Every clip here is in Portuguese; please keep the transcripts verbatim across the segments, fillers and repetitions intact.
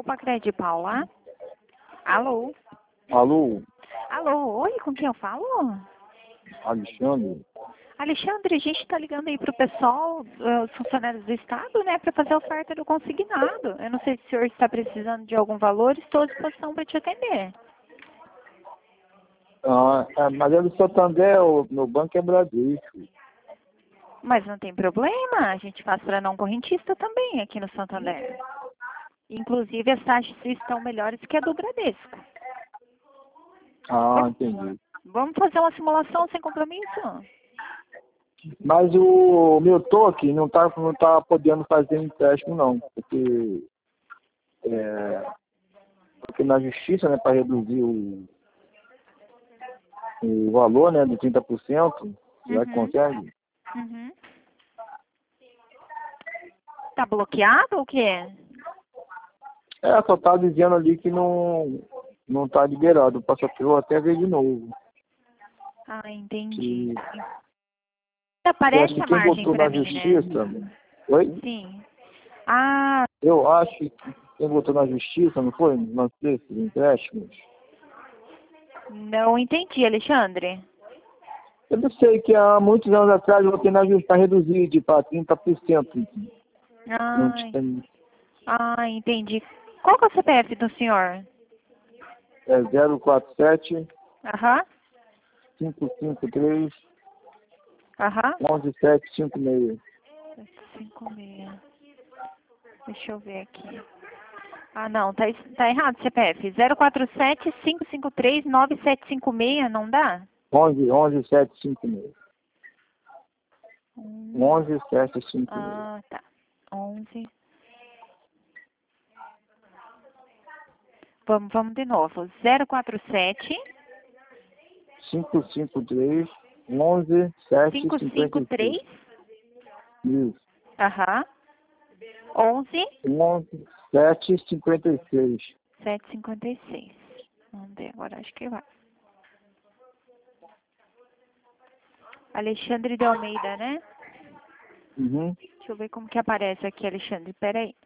Pacred de Paula. Alô? Alô? Alô, oi, com quem eu falo? Alexandre? Alexandre, a gente está ligando aí para o pessoal, uh, os funcionários do Estado, né, para fazer a oferta do consignado. Eu não sei se o senhor está precisando de algum valor, estou à disposição para te atender. Ah, é, mas é do Santander, o meu banco é Bradesco. Mas não tem problema, a gente faz para não correntista também aqui no Santander. Inclusive as taxas estão melhores que a do Bradesco. Ah, entendi. Vamos fazer uma simulação sem compromisso? Mas o meu toque não tá, não tá podendo fazer empréstimo não, porque, é, porque na justiça, né, para reduzir o, o valor, né, de trinta por cento, já Uhum. consegue? Uhum. Tá bloqueado ou o quê? É, só tá dizendo ali que não, não tá liberado, passou eu até ver de novo. Ah, entendi. Que, Aparece que a quem margem votou para na mim, justiça, né? oi? Sim. Ah, Eu acho que quem votou na justiça, não foi? Nos desses empréstimos. não entendi, Alexandre. Eu não sei que há muitos anos atrás eu votei na justiça para reduzir para trinta por cento. Não Ah, tinha, ah, entendi. Qual que é o C P F do senhor? é zero quatro sete, Aham, cinco cinco três, aham. um um sete cinco seis. cinco seis. Deixa eu ver aqui. Ah, não, tá, es- tá errado o C P F. zero quatro sete, cinco cinco três, nove sete cinco seis, não dá? onze, onze, sete cinco seis. Hum. onze, sete cinco seis. Ah, tá. onze. Vamos, vamos de novo. zero quatro sete, cinco cinco três, onze, sete cinco cinquenta cinco e três, seis. Isso. aham, onze, onze, sete cinquenta e seis. sete cinquenta e seis. Vamos ver agora, acho que vai. Alexandre de Almeida, né? Uhum. Deixa eu ver como que aparece aqui, Alexandre. Pera aí.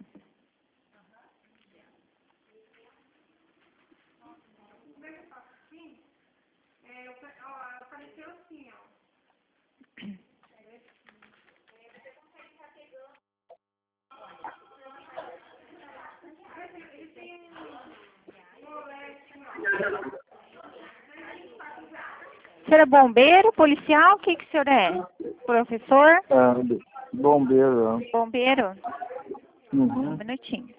O senhor é bombeiro, policial? O que, que o senhor é? Professor? É, bombeiro. Né? Bombeiro? Uhum. Um minutinho.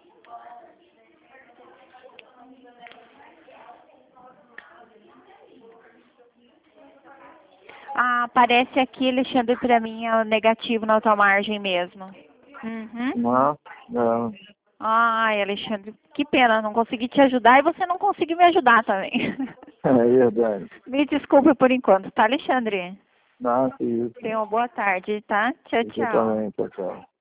Ah, aparece aqui, Alexandre, pra mim, é o negativo na tua margem mesmo. Uhum. Ah, é. Ai, Alexandre, que pena, não consegui te ajudar e você não conseguiu me ajudar também. É verdade. Me desculpe por enquanto, tá, Alexandre? Não, que isso. Tenha uma boa tarde, tá? Tchau, Você tchau. também, tchau, tchau.